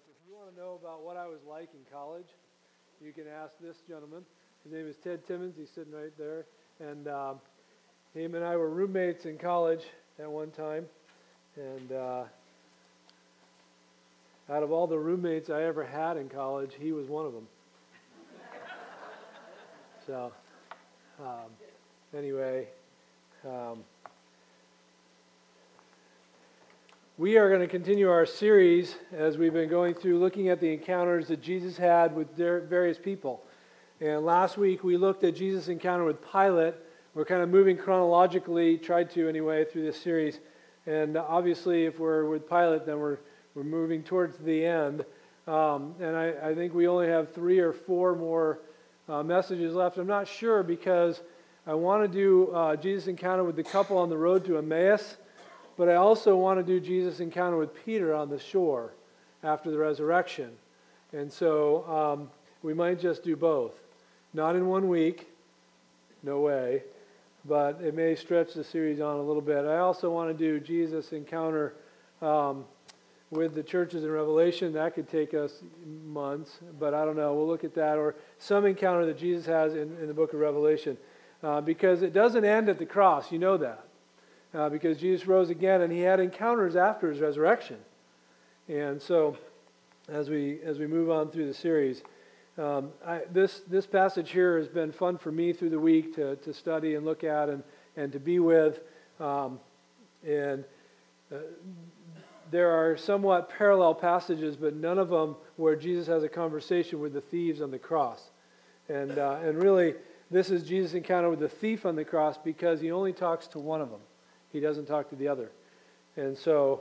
If you want to know about what I was like in college, you can ask this gentleman. His name is Ted Timmons. He's sitting right there. And him and I were roommates in college at one time. And out of all the roommates I ever had in college, he was one of them. So, anyway, we are going to continue our series as we've been going through looking at the encounters that Jesus had with various people. And last week we looked at Jesus' encounter with Pilate. We're kind of moving chronologically, tried to anyway, through this series. And obviously if we're with Pilate, then we're moving towards the end. And I think we only have 3 or 4 more messages left. I'm not sure because I want to do Jesus' encounter with the couple on the road to Emmaus. But I also want to do Jesus' encounter with Peter on the shore after the resurrection. And so we might just do both. Not in one week, no way, but it may stretch the series on a little bit. I also want to do Jesus' encounter with the churches in Revelation. That could take us months, but I don't know. We'll look at that. Or some encounter that Jesus has in the book of Revelation. Because it doesn't end at the cross, you know that. Because Jesus rose again, and he had encounters after his resurrection. And so, as we move on through the series, this passage here has been fun for me through the week to study and look at and to be with. There are somewhat parallel passages, but none of them where Jesus has a conversation with the thieves on the cross. And really, this is Jesus' encounter with the thief on the cross because he only talks to one of them. He doesn't talk to the other. And so,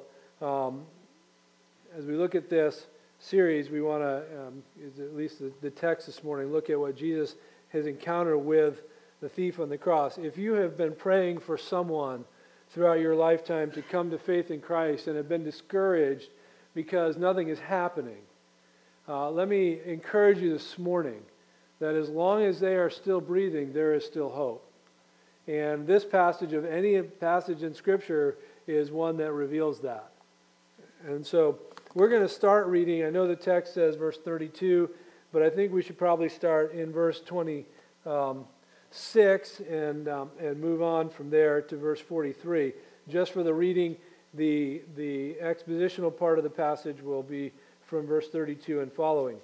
as we look at this series, we want to, at least the text this morning, look at what Jesus, his encounter with the thief on the cross. If you have been praying for someone throughout your lifetime to come to faith in Christ and have been discouraged because nothing is happening, let me encourage you this morning that as long as they are still breathing, there is still hope. And this passage of any passage in Scripture is one that reveals that. And so we're going to start reading. I know the text says verse 32, but I think we should probably start in verse 26 and move on from there to verse 43. Just for the reading, the expositional part of the passage will be from verse 32 and following.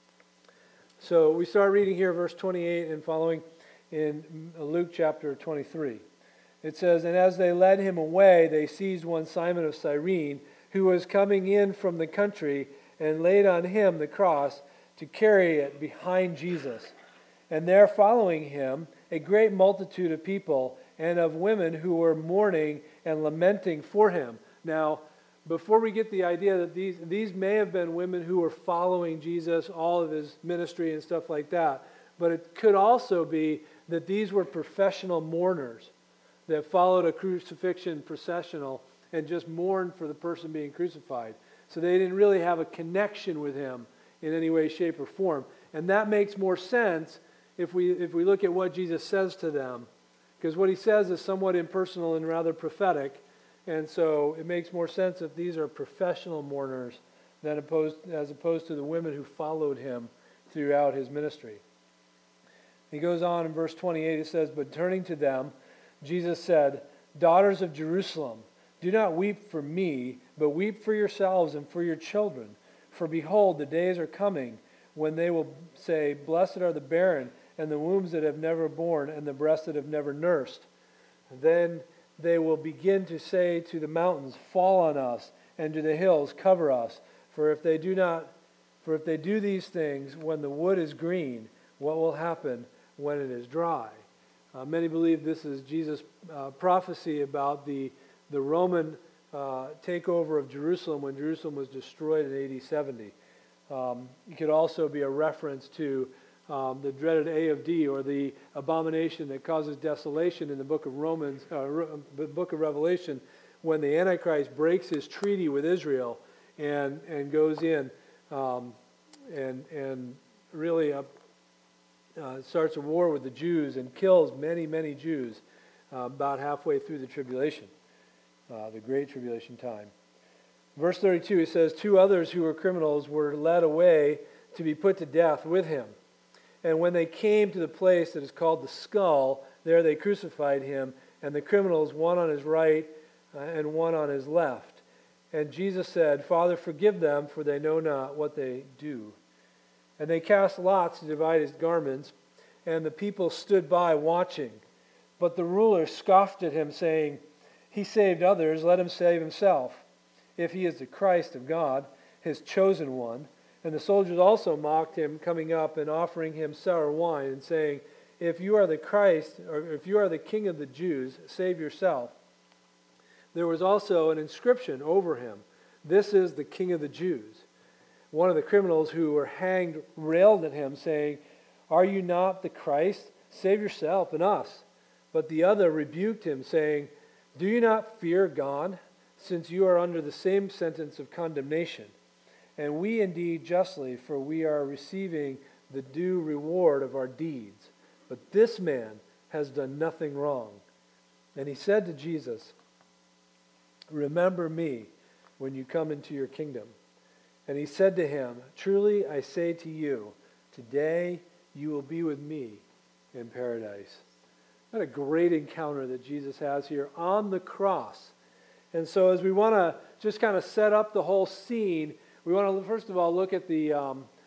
So we start reading here, verse 28 and following, in Luke chapter 23. It says, "And as they led him away, they seized one Simon of Cyrene, who was coming in from the country, and laid on him the cross to carry it behind Jesus. And there following him a great multitude of people, and of women who were mourning and lamenting for him." Now, before we get the idea that these may have been women who were following Jesus, all of his ministry and stuff like that, but it could also be that these were professional mourners that followed a crucifixion processional and just mourned for the person being crucified. So they didn't really have a connection with him in any way, shape, or form. And that makes more sense if we look at what Jesus says to them. Because what he says is somewhat impersonal and rather prophetic. And so it makes more sense if these are professional mourners as opposed to the women who followed him throughout his ministry. He goes on in verse 28, it says, "But turning to them, Jesus said, 'Daughters of Jerusalem, do not weep for me, but weep for yourselves and for your children. For behold, the days are coming when they will say, Blessed are the barren, and the wombs that have never borne, and the breasts that have never nursed. Then they will begin to say to the mountains, Fall on us, and to the hills, cover us. For if they do these things when the wood is green, what will happen when it is dry?'" Many believe this is Jesus' prophecy about the Roman takeover of Jerusalem when Jerusalem was destroyed in AD 70. It could also be a reference to the dreaded AFD, or the abomination that causes desolation in the book of Revelation, when the Antichrist breaks his treaty with Israel and goes in and really starts a war with the Jews and kills many, many Jews about halfway through the tribulation, the Great Tribulation time. Verse 32, it says, 2 others who were criminals were led away to be put to death with him. And when they came to the place that is called the Skull, there they crucified him, and the criminals, one on his right and one on his left. And Jesus said, Father, forgive them, for they know not what they do. And they cast lots to divide his garments, and the people stood by watching. But the ruler scoffed at him, saying, He saved others, let him save himself, if he is the Christ of God, his chosen one. And the soldiers also mocked him, coming up and offering him sour wine, and saying, If you are the Christ, or if you are the King of the Jews, save yourself. There was also an inscription over him, This is the King of the Jews. One of the criminals who were hanged railed at him, saying, Are you not the Christ? Save yourself and us. But the other rebuked him, saying, Do you not fear God, since you are under the same sentence of condemnation? And we indeed justly, for we are receiving the due reward of our deeds. But this man has done nothing wrong. And he said to Jesus, Remember me when you come into your kingdom. And he said to him, Truly I say to you, today you will be with me in paradise. What a great encounter that Jesus has here on the cross. And so as we want to just kind of set up the whole scene, we want to first of all look at the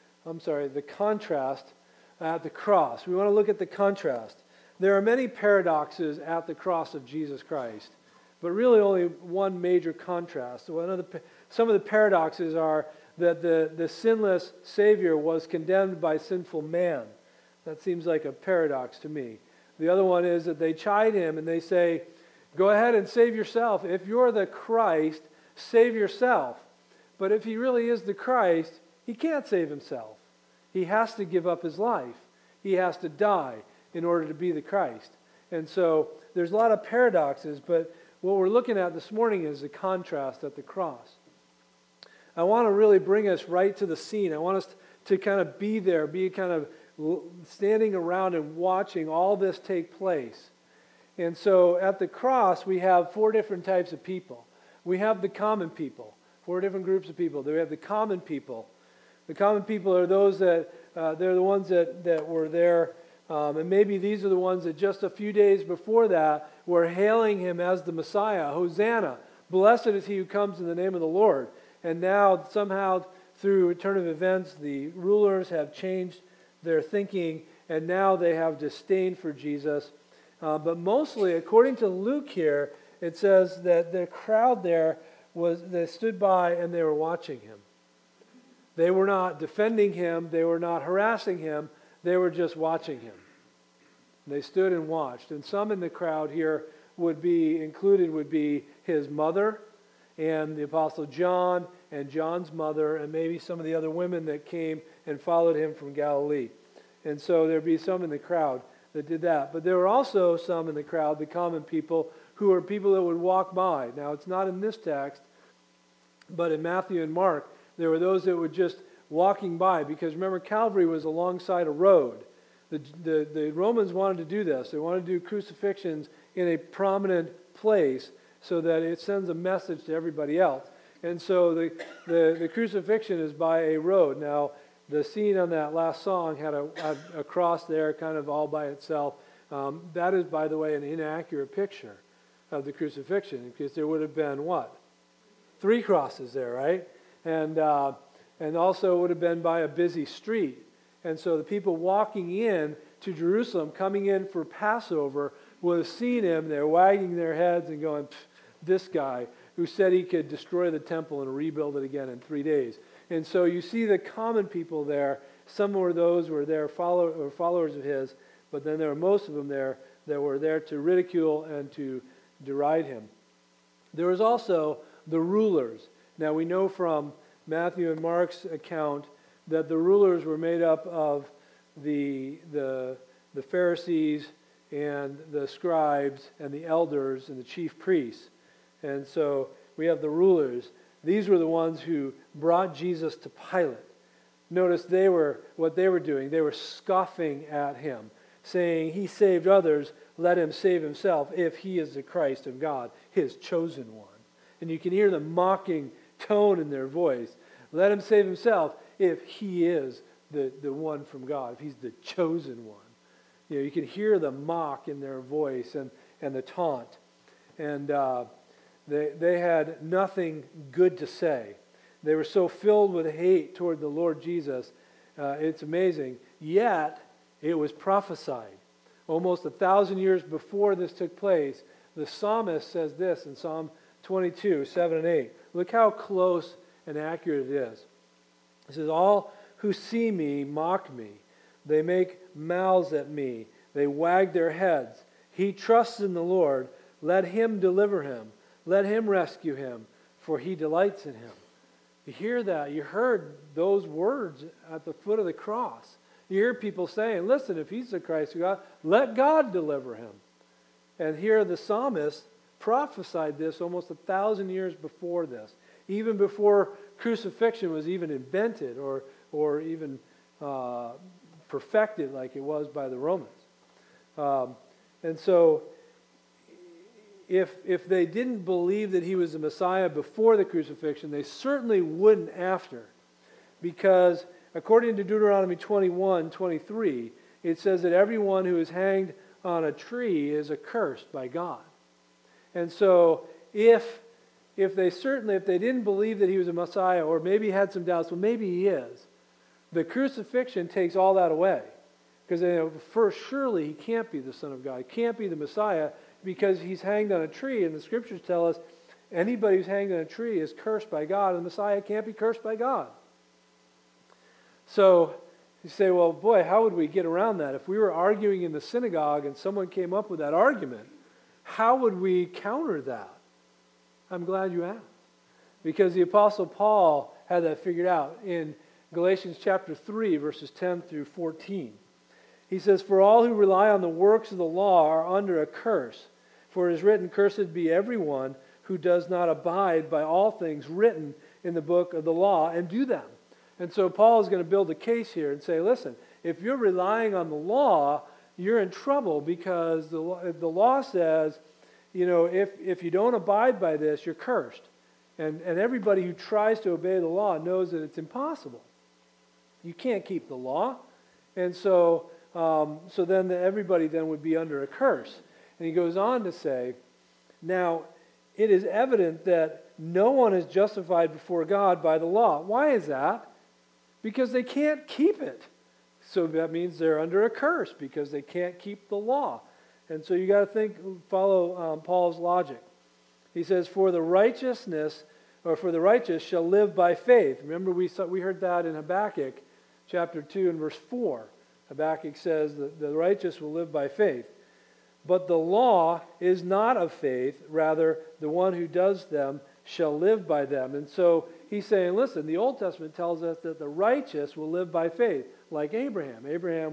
contrast at the cross. We want to look at the contrast. There are many paradoxes at the cross of Jesus Christ, but really only one major contrast. Some of the paradoxes are that the sinless Savior was condemned by sinful man. That seems like a paradox to me. The other one is that they chide him and they say, Go ahead and save yourself. If you're the Christ, save yourself. But if he really is the Christ, he can't save himself. He has to give up his life. He has to die in order to be the Christ. And so there's a lot of paradoxes, but what we're looking at this morning is the contrast at the cross. I want to really bring us right to the scene. I want us to kind of be there, be kind of standing around and watching all this take place. And so at the cross, we have 4 different types of people. We have the common people, 4 different groups of people. We have the common people. The common people are those that, they're the ones that were there, and maybe these are the ones that just a few days before that were hailing him as the Messiah. Hosanna, blessed is he who comes in the name of the Lord. And now somehow through turn of events, the rulers have changed their thinking, and now they have disdain for Jesus. But mostly, according to Luke here, it says that the crowd there they stood by and they were watching him. They were not defending him. They were not harassing him. They were just watching him. They stood and watched. And some in the crowd here would be his mother and the Apostle John and John's mother and maybe some of the other women that came and followed him from Galilee. And so there'd be some in the crowd that did that. But there were also some in the crowd, the common people, who are people that would walk by. Now, it's not in this text, but in Matthew and Mark, there were those that were just walking by. Because remember, Calvary was alongside a road. The Romans wanted to do this. They wanted to do crucifixions in a prominent place so that it sends a message to everybody else. And so the crucifixion is by a road. Now, the scene on that last song had a cross there kind of all by itself. That is, by the way, an inaccurate picture of the crucifixion, because there would have been, what? 3 crosses there, right? And also it would have been by a busy street. And so the people walking in to Jerusalem, coming in for Passover, would have seen him. They're wagging their heads and going, this guy who said he could destroy the temple and rebuild it again in 3 days. And so you see the common people there. Some were those who were there, followers of his, but then there were most of them there that were there to ridicule and to deride him. There was also the rulers. Now we know from Matthew and Mark's account that the rulers were made up of the Pharisees and the scribes and the elders and the chief priests. And so we have the rulers. These were the ones who brought Jesus to Pilate. Notice what they were doing. They were scoffing at him, saying, he saved others, let him save himself if he is the Christ of God, his chosen one. And you can hear them mocking tone in their voice. Let him save himself if he is the one from God, if he's the chosen one. You can hear the mock in their voice and the taunt. And they had nothing good to say. They were so filled with hate toward the Lord Jesus. It's amazing. Yet, it was prophesied. Almost 1,000 years before this took place, the psalmist says this in Psalm 22, 7 and 8. Look how close and accurate it is. It says, all who see me mock me. They make mouths at me. They wag their heads. He trusts in the Lord. Let him deliver him. Let him rescue him, for he delights in him. You hear that? You heard those words at the foot of the cross. You hear people saying, listen, if he's the Christ of God, let God deliver him. And here the psalmist prophesied this almost 1,000 years before this, even before crucifixion was even invented or even perfected like it was by the Romans. And so if they didn't believe that he was the Messiah before the crucifixion, they certainly wouldn't after. Because according to Deuteronomy 21:23, it says that everyone who is hanged on a tree is accursed by God. And so if they didn't believe that he was a Messiah, or maybe had some doubts, well, maybe he is, the crucifixion takes all that away. Because first, surely he can't be the Son of God. He can't be the Messiah because he's hanged on a tree. And the Scriptures tell us anybody who's hanged on a tree is cursed by God, and the Messiah can't be cursed by God. So you say, well, boy, how would we get around that? If we were arguing in the synagogue and someone came up with that argument, how would we counter that? I'm glad you asked. Because the Apostle Paul had that figured out in Galatians chapter 3, verses 10 through 14. He says, for all who rely on the works of the law are under a curse. For it is written, cursed be everyone who does not abide by all things written in the book of the law and do them. And so Paul is going to build a case here and say, listen, if you're relying on the law, you're in trouble because the law says, if you don't abide by this, you're cursed. And everybody who tries to obey the law knows that it's impossible. You can't keep the law. And so then everybody then would be under a curse. And he goes on to say, now, it is evident that no one is justified before God by the law. Why is that? Because they can't keep it. So that means they're under a curse because they can't keep the law. And so you got to follow Paul's logic. He says, for the righteous shall live by faith. Remember we heard that in Habakkuk chapter 2 and verse 4. Habakkuk says that the righteous will live by faith. But the law is not of faith, rather the one who does them shall live by them. And so he's saying, listen, the Old Testament tells us that the righteous will live by faith, like Abraham. Abraham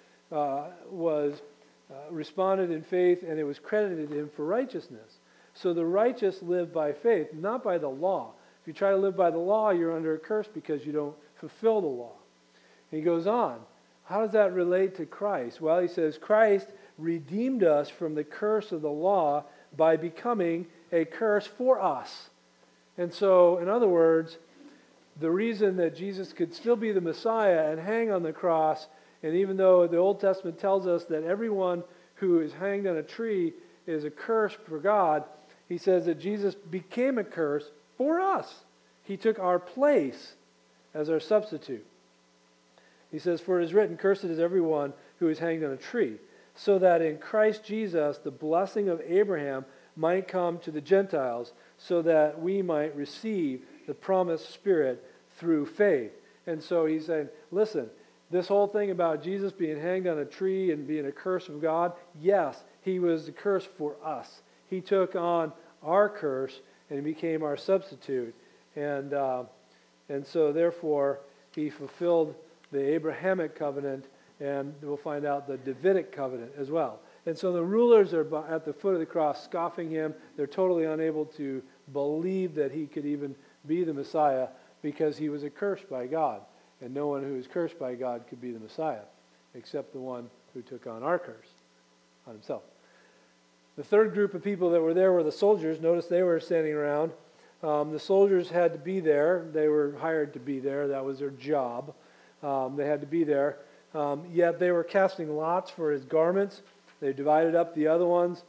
responded in faith, and it was credited him for righteousness. So the righteous live by faith, not by the law. If you try to live by the law, you're under a curse because you don't fulfill the law. And he goes on. How does that relate to Christ? Well, he says, Christ redeemed us from the curse of the law by becoming a curse for us. And so, in other words, the reason that Jesus could still be the Messiah and hang on the cross, and even though the Old Testament tells us that everyone who is hanged on a tree is a curse for God, he says that Jesus became a curse for us. He took our place as our substitute. He says, for it is written, cursed is everyone who is hanged on a tree, so that in Christ Jesus the blessing of Abraham might come to the Gentiles, so that we might receive the promised Spirit through faith. And so he's saying, listen, this whole thing about Jesus being hanged on a tree and being a curse of God, yes, he was the curse for us. He took on our curse and became our substitute. And so therefore he fulfilled the Abrahamic covenant, and we'll find out the Davidic covenant as well. And so the rulers are at the foot of the cross scoffing him. They're totally unable to believe that he could even be the Messiah because he was accursed by God. And no one who is cursed by God could be the Messiah except the one who took on our curse on himself. The third group of people that were there were the soldiers. Notice they were standing around. The soldiers had to be there. They were hired to be there. That was their job. They had to be there. Yet they were casting lots for his garments. They divided up the other ones.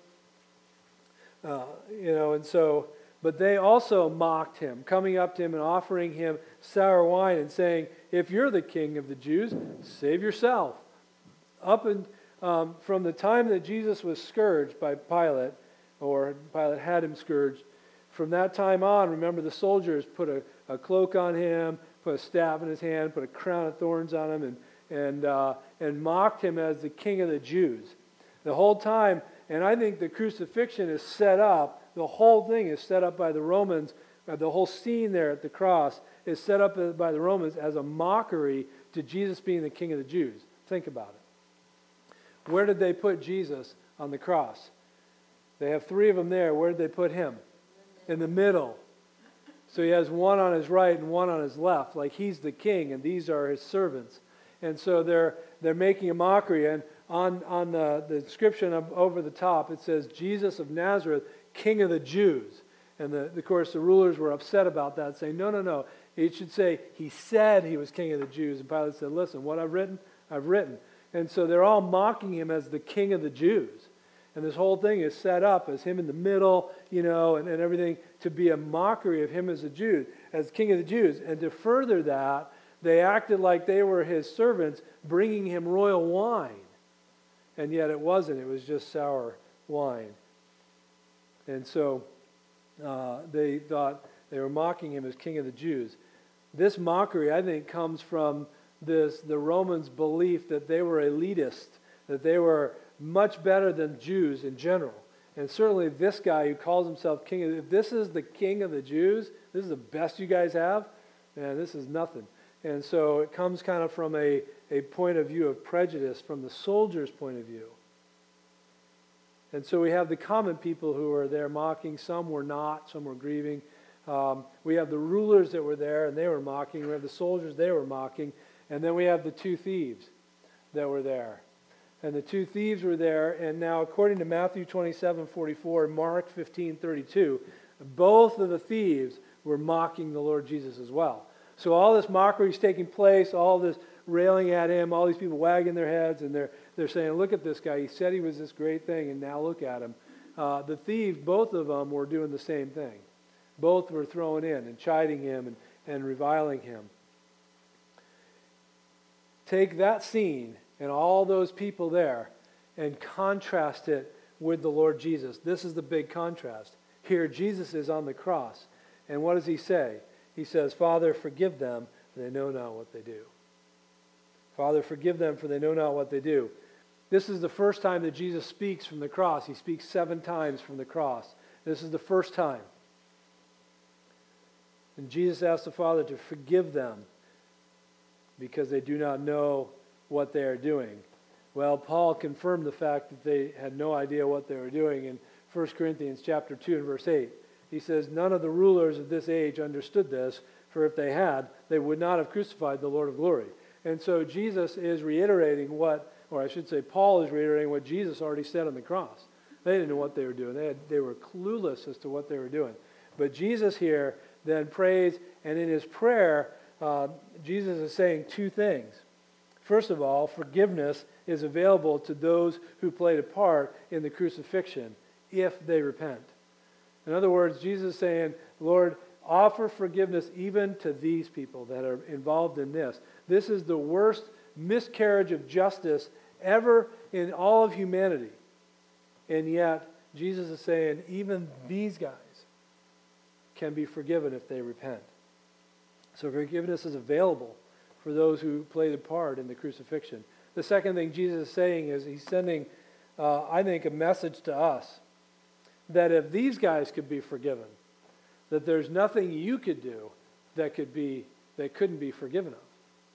But they also mocked him, coming up to him and offering him sour wine and saying, "If you're the king of the Jews, save yourself." From the time that Jesus was scourged by Pilate, or Pilate had him scourged, from that time on, remember, the soldiers put a cloak on him, put a staff in his hand, put a crown of thorns on him, and mocked him as the king of the Jews. The whole time, and I think the crucifixion is set up, the whole thing is set up by the Romans, the whole scene there at the cross is set up by the Romans as a mockery to Jesus being the king of the Jews. Think about it. Where did they put Jesus on the cross? They have three of them there. Where did they put him? In the middle. So he has one on his right and one on his left, like he's the king and these are his servants. And so they're making a mockery. And on the inscription over the top, it says, "Jesus of Nazareth, King of the Jews." And of course, the rulers were upset about that, saying, no. It should say, "He said he was King of the Jews." And Pilate said, "Listen, what I've written, I've written." And so they're all mocking him as the King of the Jews. And this whole thing is set up as him in the middle, and everything to be a mockery of him as a Jew, as King of the Jews. And to further that, they acted like they were his servants, bringing him royal wine. And yet it wasn't. It was just sour wine. And so they thought they were mocking him as King of the Jews. This mockery, I think, comes from the Romans' belief that they were elitist, that they were much better than Jews in general. And certainly this guy who calls himself king, if this is the king of the Jews, this is the best you guys have, man, this is nothing. And so it comes kind of from a point of view of prejudice, from the soldiers' point of view. And so we have the common people who are there mocking. Some were not, some were grieving. We have the rulers that were there, and they were mocking. We have the soldiers, they were mocking. And then we have the two thieves that were there. And the two thieves were there, and now according to Matthew 27:44 and Mark 15:32, both of the thieves were mocking the Lord Jesus as well. So all this mockery is taking place, all this railing at him, all these people wagging their heads, and they're saying, "Look at this guy, he said he was this great thing, and now look at him." The thieves, both of them, were doing the same thing. Both were throwing in and chiding him and reviling him. Take that scene and all those people there and contrast it with the Lord Jesus. This is the big contrast. Here Jesus is on the cross. And what does he say? He says, "Father, forgive them, for they know not what they do." Father, forgive them, for they know not what they do. This is the first time that Jesus speaks from the cross. He speaks 7 times from the cross. This is the first time. And Jesus asked the Father to forgive them because they do not know what they are doing. Well, Paul confirmed the fact that they had no idea what they were doing in 1 Corinthians chapter 2 and verse 8. He says, "None of the rulers of this age understood this, for if they had, they would not have crucified the Lord of glory." And so Jesus is reiterating Paul is reiterating what Jesus already said on the cross. They didn't know what they were doing. They were clueless as to what they were doing. But Jesus here then prays, and in his prayer, Jesus is saying 2 things. First of all, forgiveness is available to those who played a part in the crucifixion if they repent. In other words, Jesus is saying, "Lord, offer forgiveness even to these people that are involved in this." This is the worst miscarriage of justice ever in all of humanity. And yet, Jesus is saying, even these guys can be forgiven if they repent. So forgiveness is available for those who played a part in the crucifixion. The second thing Jesus is saying is he's sending, I think, a message to us that if these guys could be forgiven, that there's nothing you could do that couldn't be forgiven of.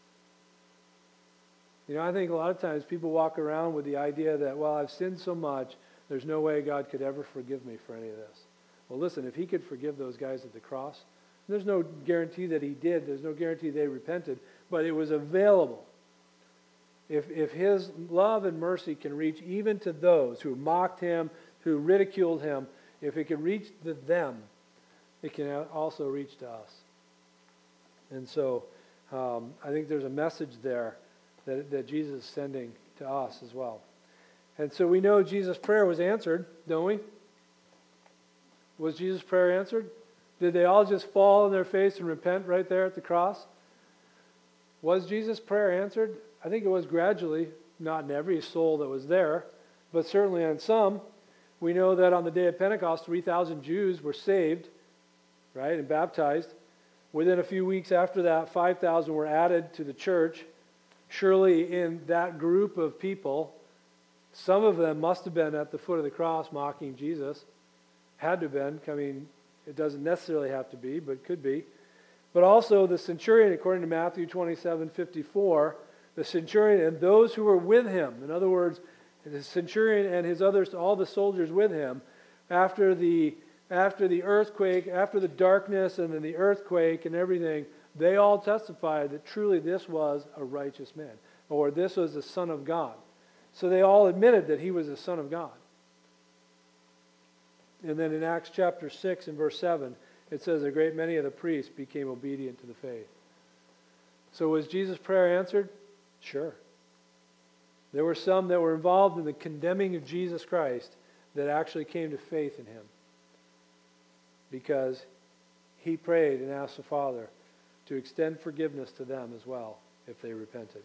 I think a lot of times people walk around with the idea that, well, I've sinned so much, there's no way God could ever forgive me for any of this. Well, listen, if he could forgive those guys at the cross, there's no guarantee that he did. There's no guarantee they repented, but it was available. If his love and mercy can reach even to those who mocked him, who ridiculed him, if it can reach them, it can also reach to us. And so I think there's a message there that Jesus is sending to us as well. And so we know Jesus' prayer was answered, don't we? Was Jesus' prayer answered? Did they all just fall on their face and repent right there at the cross? Was Jesus' prayer answered? I think it was gradually, not in every soul that was there, but certainly on some. We know that on the day of Pentecost, 3,000 Jews were saved, right, and baptized. Within a few weeks after that, 5,000 were added to the church. Surely in that group of people, some of them must have been at the foot of the cross mocking Jesus. Had to have been. I mean, it doesn't necessarily have to be, but could be. But also the centurion, according to Matthew 27:54, the centurion and those who were with him, in other words, the centurion and his others, all the soldiers with him, after the earthquake, after the darkness and then the earthquake and everything, they all testified that truly this was a righteous man, or this was the Son of God. So they all admitted that he was the Son of God. And then in Acts chapter 6 and verse 7, it says a great many of the priests became obedient to the faith. So was Jesus' prayer answered? Sure. There were some that were involved in the condemning of Jesus Christ that actually came to faith in him, because he prayed and asked the Father to extend forgiveness to them as well if they repented.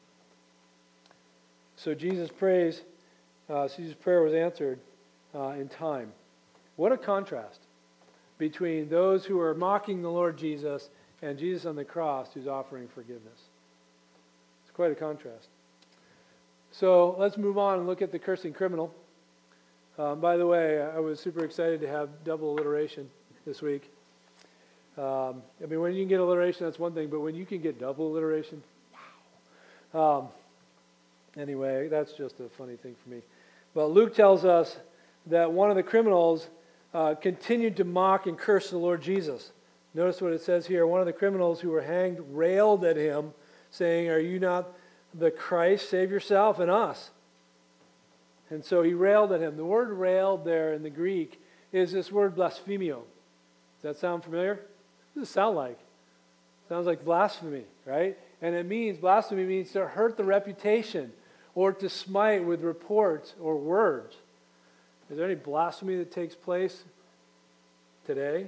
So Jesus' prayer was answered in time. What a contrast between those who are mocking the Lord Jesus and Jesus on the cross who's offering forgiveness. It's quite a contrast. So let's move on and look at the cursing criminal. By the way, I was super excited to have double alliteration this week. I mean, when you can get alliteration, that's one thing, but when you can get double alliteration, wow. Anyway, that's just a funny thing for me. But Luke tells us that one of the criminals continued to mock and curse the Lord Jesus. Notice what it says here. One of the criminals who were hanged railed at him, saying, "Are you not the Christ? Save yourself and us." And so he railed at him. The word railed there in the Greek is this word blasphemio. Does that sound familiar? What does it sound like? It sounds like blasphemy, right? And blasphemy means to hurt the reputation or to smite with reports or words. Is there any blasphemy that takes place today?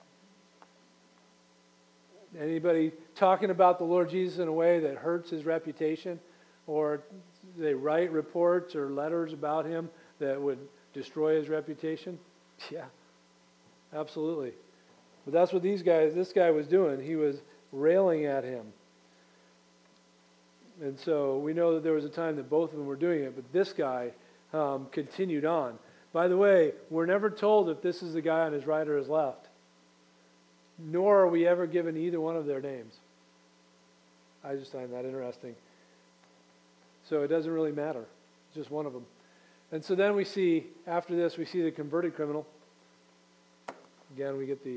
Anybody talking about the Lord Jesus in a way that hurts his reputation? Or they write reports or letters about him that would destroy his reputation? Yeah, absolutely. But that's what this guy was doing. He was railing at him. And so we know that there was a time that both of them were doing it, but this guy continued on. By the way, we're never told if this is the guy on his right or his left. Nor are we ever given either one of their names. I just find that interesting. So it doesn't really matter. It's just one of them. And so then after this, we see the converted criminal. Again, we get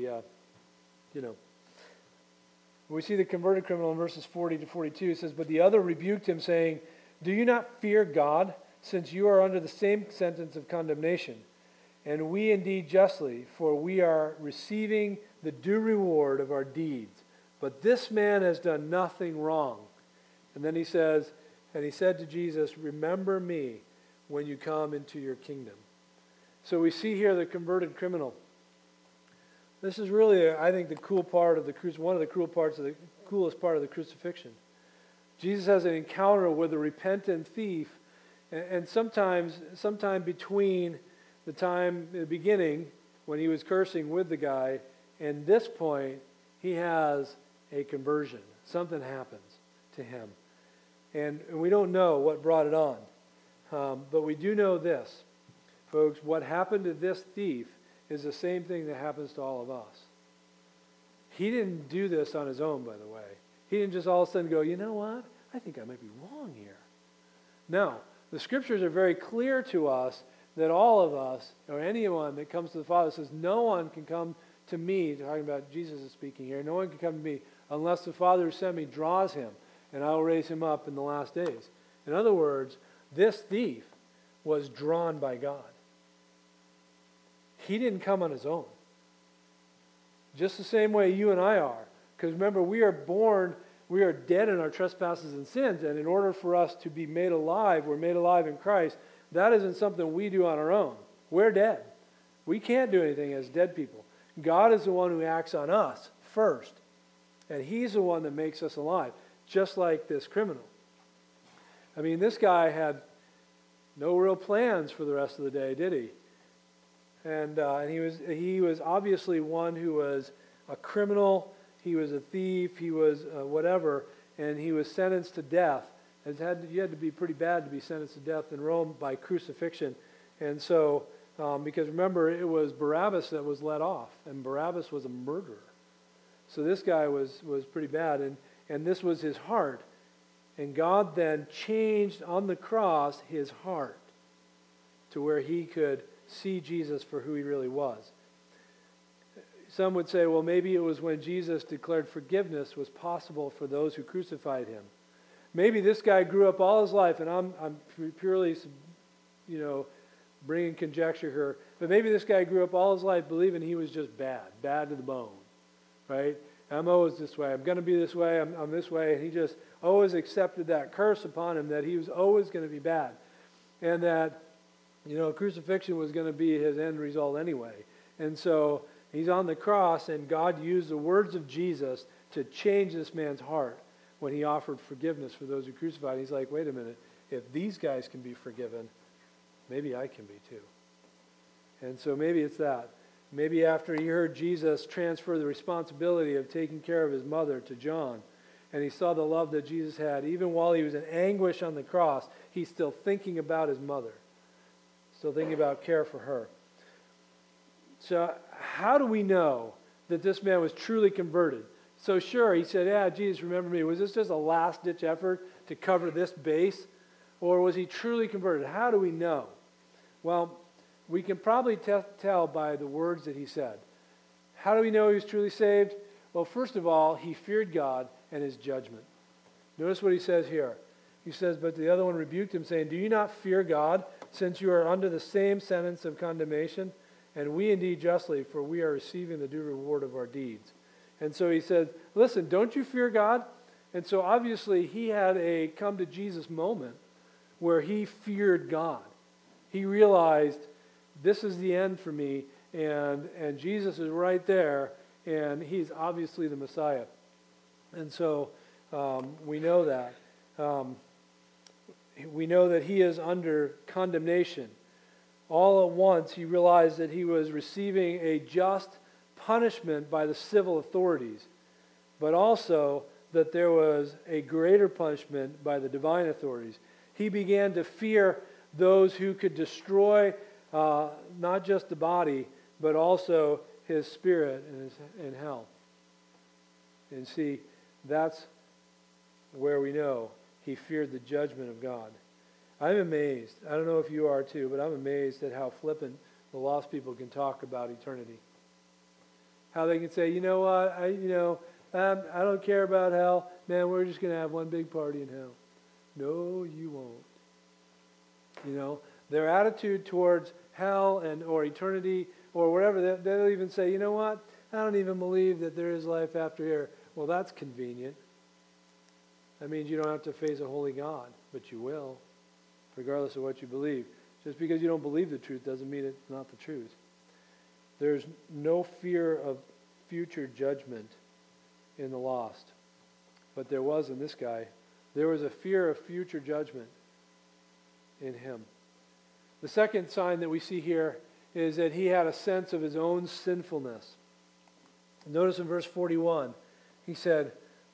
we see the converted criminal in verses 40 to 42. It says, "But the other rebuked him, saying, 'Do you not fear God, since you are under the same sentence of condemnation? And we indeed justly, for we are receiving the due reward of our deeds. But this man has done nothing wrong.' And then he says, and he said to Jesus, 'Remember me when you come into your kingdom.'" So we see here the converted criminal. This is really, I think, the cool part of one of the coolest part of the crucifixion. Jesus has an encounter with a repentant thief, and sometime between the beginning when he was cursing with the guy and this point, he has a conversion. Something happens to him, and we don't know what brought it on, but we do know this, folks. What happened to this thief is the same thing that happens to all of us. He didn't do this on his own, by the way. He didn't just all of a sudden go, "You know what? I think I might be wrong here." No, the scriptures are very clear to us that all of us, or anyone that comes to the Father, says, "No one can come to me," talking about Jesus is speaking here, "no one can come to me unless the Father who sent me draws him, and I will raise him up in the last days." In other words, this thief was drawn by God. He didn't come on his own. just the same way you and I are. Because remember, we are dead in our trespasses and sins, and in order for us to be made alive, we're made alive in Christ. That isn't something we do on our own. We're dead. We can't do anything as dead people. God is the one who acts on us first, and He's the one that makes us alive, just like this criminal. I mean, this guy had no real plans for the rest of the day, did he? And he was obviously one who was a criminal. He was a thief. He was whatever, and he was sentenced to death. You had to be pretty bad to be sentenced to death in Rome by crucifixion. And so, because remember, it was Barabbas that was let off, and Barabbas was a murderer. So this guy was pretty bad, and this was his heart. And God then changed on the cross his heart to where he could see Jesus for who he really was. Some would say, well, maybe it was when Jesus declared forgiveness was possible for those who crucified him. Maybe this guy grew up all his life, and I'm purely, bringing conjecture here, but maybe this guy grew up all his life believing he was just bad to the bone, right? I'm always this way. I'm going to be this way. I'm this way. And he just always accepted that curse upon him that he was always going to be bad. And that, crucifixion was going to be his end result anyway. And so he's on the cross, and God used the words of Jesus to change this man's heart when he offered forgiveness for those who crucified. He's like, wait a minute. If these guys can be forgiven, maybe I can be too. And so maybe it's that. Maybe after he heard Jesus transfer the responsibility of taking care of his mother to John, and he saw the love that Jesus had, even while he was in anguish on the cross, he's still thinking about his mother, still thinking about care for her. So how do we know that this man was truly converted? So sure, he said, yeah, Jesus, remember me. Was this just a last-ditch effort to cover this base? Or was he truly converted? How do we know? Well, we can probably tell by the words that he said. How do we know he was truly saved? Well, first of all, he feared God and his judgment. Notice what he says here. He says, but the other one rebuked him, saying, do you not fear God, since you are under the same sentence of condemnation? And we indeed justly, for we are receiving the due reward of our deeds. And so he said, listen, don't you fear God? And so obviously he had a come to Jesus moment where he feared God. He realized, this is the end for me, and Jesus is right there, and he's obviously the Messiah. And so we know that. We know that he is under condemnation. All at once, he realized that he was receiving a just punishment by the civil authorities, but also that there was a greater punishment by the divine authorities. He began to fear those who could destroy not just the body, but also his spirit in hell. And see, that's where we know he feared the judgment of God. I'm amazed. I don't know if you are too, but I'm amazed at how flippant the lost people can talk about eternity. How they can say, you know what, I don't care about hell. Man, we're just going to have one big party in hell. No, you won't. Their attitude towards hell or eternity or whatever, they'll even say, you know what, I don't even believe that there is life after here. Well, that's convenient. That means you don't have to face a holy God, but you will, regardless of what you believe. Just because you don't believe the truth doesn't mean it's not the truth. There's no fear of future judgment in the lost. But there was in this guy. There was a fear of future judgment in him. The second sign that we see here is that he had a sense of his own sinfulness. Notice in verse 41, he said,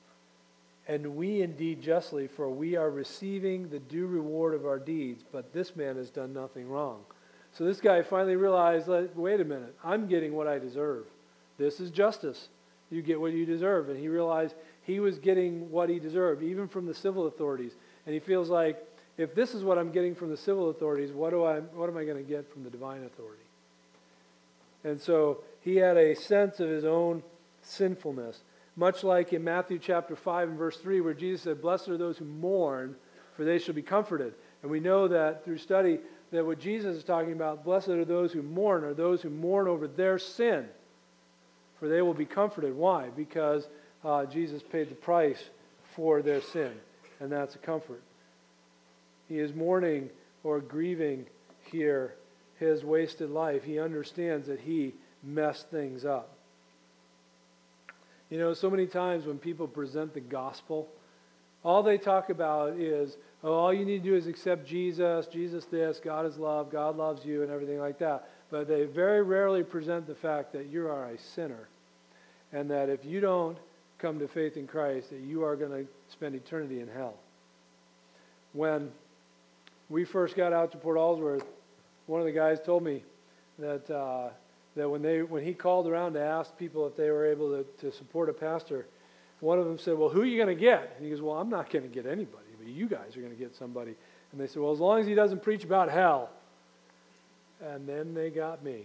and we indeed justly, for we are receiving the due reward of our deeds, but this man has done nothing wrong. So this guy finally realized, wait a minute, I'm getting what I deserve. This is justice. You get what you deserve. And he realized he was getting what he deserved, even from the civil authorities. And he feels like, if this is what I'm getting from the civil authorities, what am I going to get from the divine authority? And so he had a sense of his own sinfulness. Much like in Matthew chapter 5 and verse 3, where Jesus said, blessed are those who mourn, for they shall be comforted. And we know that through study that what Jesus is talking about, blessed are those who mourn over their sin. for they will be comforted. Why? Because Jesus paid the price for their sin, and that's a comfort. He is mourning or grieving here his wasted life. He understands that he messed things up. You know, so many times when people present the gospel, all they talk about is, oh, all you need to do is accept Jesus, Jesus this, God is love, God loves you, and everything like that. But they very rarely present the fact that you are a sinner, and that if you don't come to faith in Christ, that you are going to spend eternity in hell. When we first got out to Port Ellsworth, one of the guys told me that when he called around to ask people if they were able to support a pastor, one of them said, well, who are you going to get? And he goes, well, I'm not going to get anybody, but you guys are going to get somebody. And they said, well, as long as he doesn't preach about hell. And then they got me.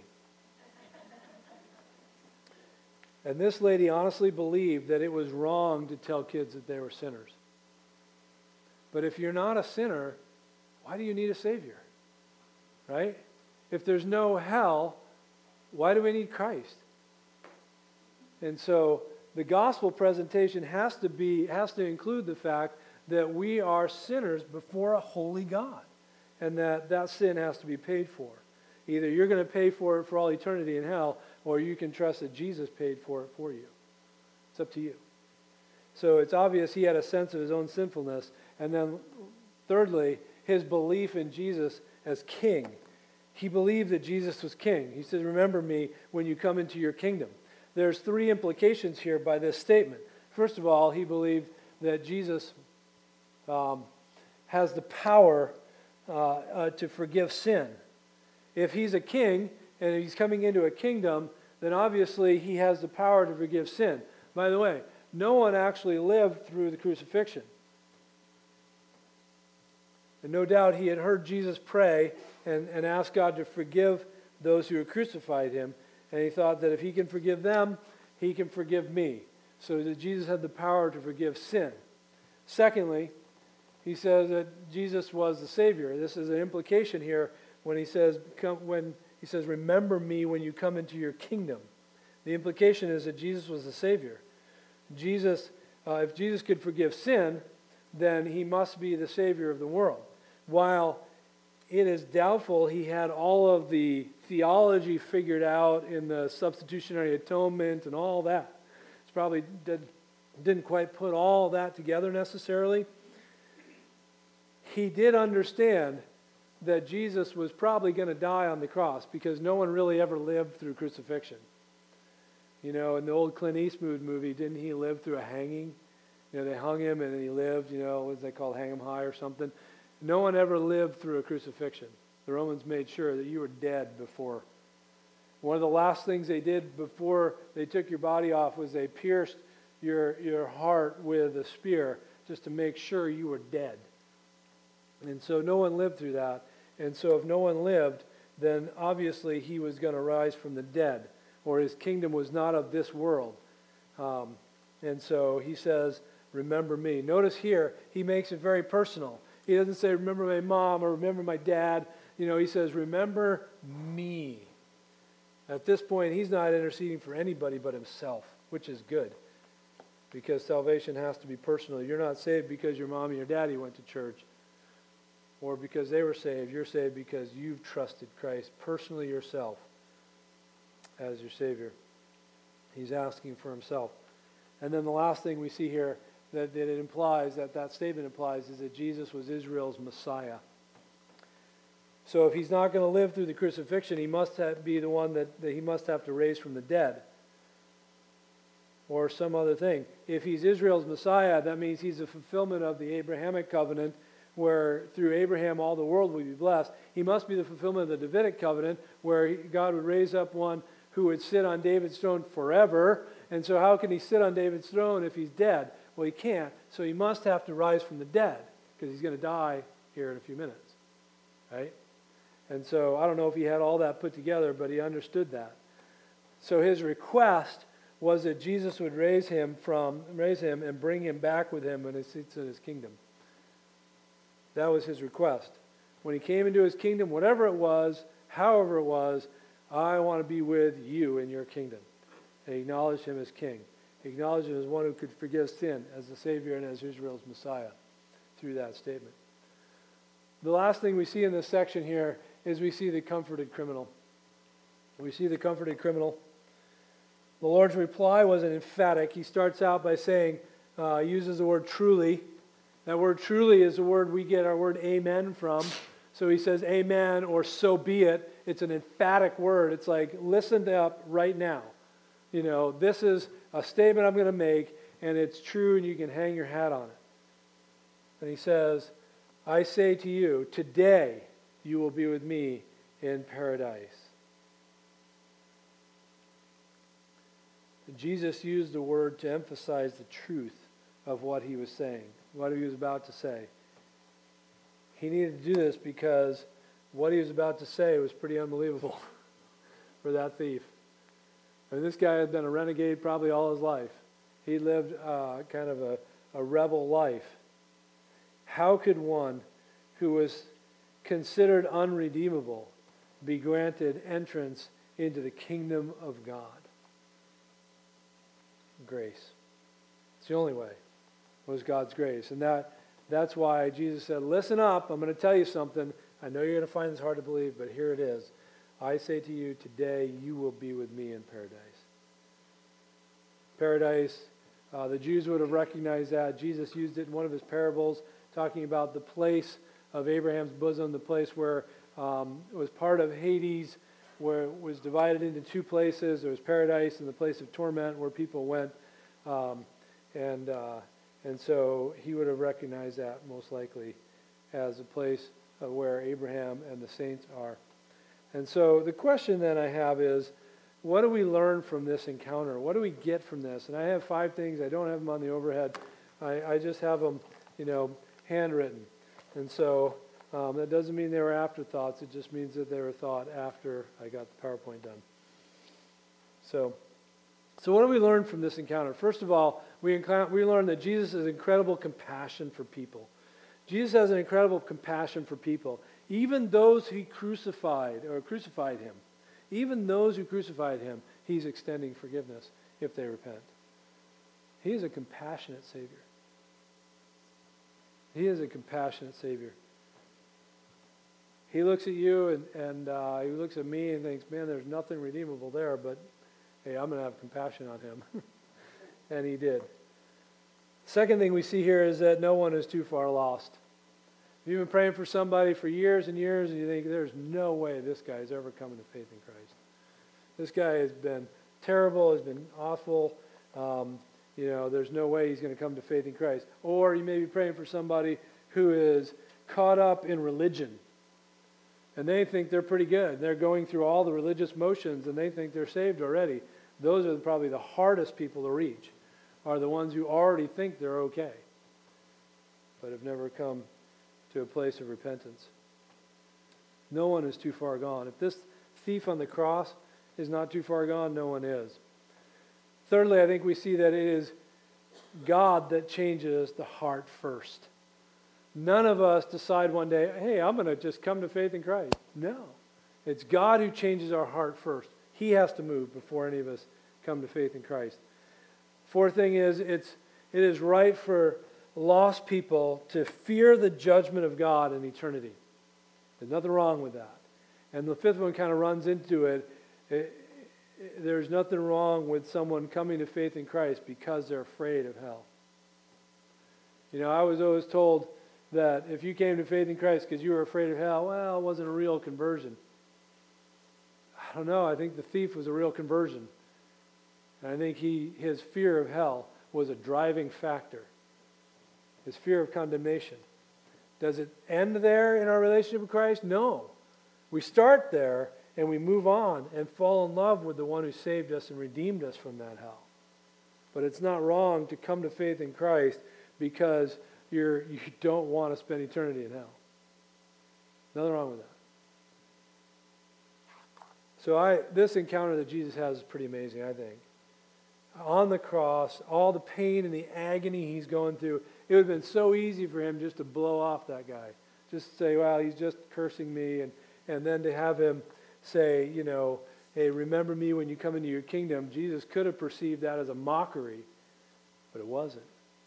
And this lady honestly believed that it was wrong to tell kids that they were sinners. But if you're not a sinner, why do you need a Savior? Right? If there's no hell, why do we need Christ? And so the gospel presentation has to include the fact that we are sinners before a holy God, and that sin has to be paid for. Either you're going to pay for it for all eternity in hell, or you can trust that Jesus paid for it for you. It's up to you. So it's obvious he had a sense of his own sinfulness. And then thirdly, his belief in Jesus as king. He believed that Jesus was king. He says, remember me when you come into your kingdom. There's three implications here by this statement. First of all, he believed that Jesus has the power to forgive sin. If he's a king and he's coming into a kingdom, then obviously he has the power to forgive sin. By the way, no one actually lived through the crucifixion. And no doubt he had heard Jesus pray and ask God to forgive those who had crucified him. And he thought that if he can forgive them, he can forgive me. So that Jesus had the power to forgive sin. Secondly, he says that Jesus was the Savior. This is an implication here when he says, remember me when you come into your kingdom. The implication is that Jesus was the Savior. If Jesus could forgive sin, then he must be the Savior of the world. While it is doubtful he had all of the theology figured out in the substitutionary atonement and all that. It's probably didn't quite put all that together necessarily. He did understand that Jesus was probably going to die on the cross because no one really ever lived through crucifixion. You know, in the old Clint Eastwood movie, didn't he live through a hanging? You know, they hung him and he lived, what is that called, hang him high or something. No one ever lived through a crucifixion. The Romans made sure that you were dead before. One of the last things they did before they took your body off was they pierced your heart with a spear just to make sure you were dead. And so no one lived through that. And so if no one lived, then obviously he was going to rise from the dead, or his kingdom was not of this world. And so he says, remember me. Notice here, he makes it very personal. He doesn't say, remember my mom or remember my dad. He says, remember me. At this point, he's not interceding for anybody but himself, which is good. Because salvation has to be personal. You're not saved because your mom and your daddy went to church, or because they were saved. You're saved because you've trusted Christ personally yourself as your Savior. He's asking for himself. And then the last thing we see here that it implies, that statement implies, is that Jesus was Israel's Messiah. So if he's not going to live through the crucifixion, he must be the one that he must have to raise from the dead. Or some other thing. If he's Israel's Messiah, that means he's a fulfillment of the Abrahamic covenant, where through Abraham all the world will be blessed. He must be the fulfillment of the Davidic covenant, where God would raise up one who would sit on David's throne forever. And so how can he sit on David's throne if he's dead? Well, he can't. So he must have to rise from the dead, because he's going to die here in a few minutes. Right? And so I don't know if he had all that put together, but he understood that. So his request was that Jesus would raise him and bring him back with him when he sits in his kingdom. That was his request. When he came into his kingdom, whatever it was, however it was, I want to be with you in your kingdom. They acknowledged him as king. They acknowledged him as one who could forgive sin, as the Savior and as Israel's Messiah through that statement. The last thing we see in this section here is we see the comforted criminal. We see the comforted criminal. The Lord's reply wasn't emphatic. He starts out by saying, uses the word truly. That word truly is the word we get our word amen from. So he says amen or so be it. It's an emphatic word. It's like, listen up right now. You know, this is a statement I'm going to make, and it's true, and you can hang your hat on it. And he says, I say to you, today you will be with me in paradise. Jesus used the word to emphasize the truth of what he was saying, what he was about to say. He needed to do this because what he was about to say was pretty unbelievable for that thief. I mean, this guy had been a renegade probably all his life. He lived kind of a rebel life. How could one who was considered unredeemable be granted entrance into the kingdom of God? Grace. It's the only way, was God's grace. And that's why Jesus said, listen up, I'm going to tell you something. I know you're going to find this hard to believe, but here it is. I say to you, today you will be with me in paradise. Paradise, the Jews would have recognized that. Jesus used it in one of his parables, talking about the place of Abraham's bosom, the place where it was part of Hades, where it was divided into two places. There was paradise and the place of torment where people went. And so he would have recognized that most likely as a place where Abraham and the saints are. And so the question then I have is, what do we learn from this encounter? What do we get from this? And I have 5 things. I don't have them on the overhead. I just have them, handwritten. And so that doesn't mean they were afterthoughts. It just means that they were thought after I got the PowerPoint done. So what do we learn from this encounter? First of all, we learn that Jesus has incredible compassion for people. Jesus has an incredible compassion for people. Even those he crucified him, even those who crucified him, he's extending forgiveness if they repent. He is a compassionate Savior. He is a compassionate Savior. He looks at you and he looks at me and thinks, man, there's nothing redeemable there, but hey, I'm going to have compassion on him. And he did. Second thing we see here is that no one is too far lost. You've been praying for somebody for years and years, and you think, there's no way this guy is ever coming to faith in Christ. This guy has been terrible, has been awful. There's no way he's going to come to faith in Christ. Or you may be praying for somebody who is caught up in religion. And they think they're pretty good. They're going through all the religious motions, and they think they're saved already. Those are probably the hardest people to reach, are the ones who already think they're okay, but have never come to a place of repentance. No one is too far gone. If this thief on the cross is not too far gone, no one is. Thirdly, I think we see that it is God that changes the heart first. None of us decide one day, hey, I'm going to just come to faith in Christ. No. It's God who changes our heart first. He has to move before any of us come to faith in Christ. Fourth thing is, it is right for lost people to fear the judgment of God in eternity. There's nothing wrong with that. And the fifth one kind of runs into it. There's nothing wrong with someone coming to faith in Christ because they're afraid of hell. I was always told that if you came to faith in Christ because you were afraid of hell, well, it wasn't a real conversion. I don't know. I think the thief was a real conversion. And I think his fear of hell was a driving factor. His fear of condemnation. Does it end there in our relationship with Christ? No. We start there and we move on and fall in love with the one who saved us and redeemed us from that hell. But it's not wrong to come to faith in Christ because you don't want to spend eternity in hell. Nothing wrong with that. So this encounter that Jesus has is pretty amazing, I think. On the cross, all the pain and the agony he's going through, it would have been so easy for him just to blow off that guy. Just say, well, he's just cursing me. And then to have him say, hey, remember me when you come into your kingdom, Jesus could have perceived that as a mockery, but it wasn't.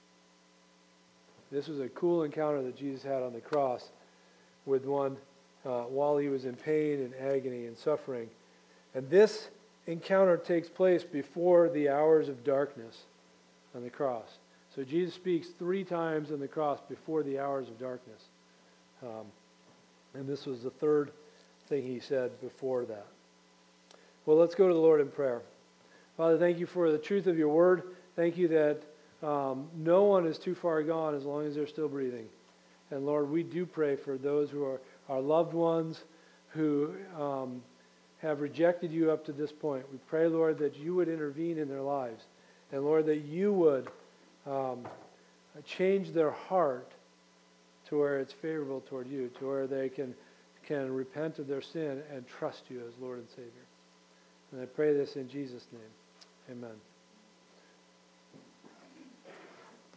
This was a cool encounter that Jesus had on the cross with one while he was in pain and agony and suffering. And this encounter takes place before the hours of darkness on the cross. So Jesus speaks 3 times on the cross before the hours of darkness. And this was the 3rd thing he said before that. Well, let's go to the Lord in prayer. Father, thank you for the truth of your word. Thank you that no one is too far gone as long as they're still breathing. And Lord, we do pray for those who are our loved ones who have rejected you up to this point. We pray, Lord, that you would intervene in their lives. And Lord, that you would change their heart to where it's favorable toward you, to where they can repent of their sin and trust you as Lord and Savior. And I pray this in Jesus' name. Amen.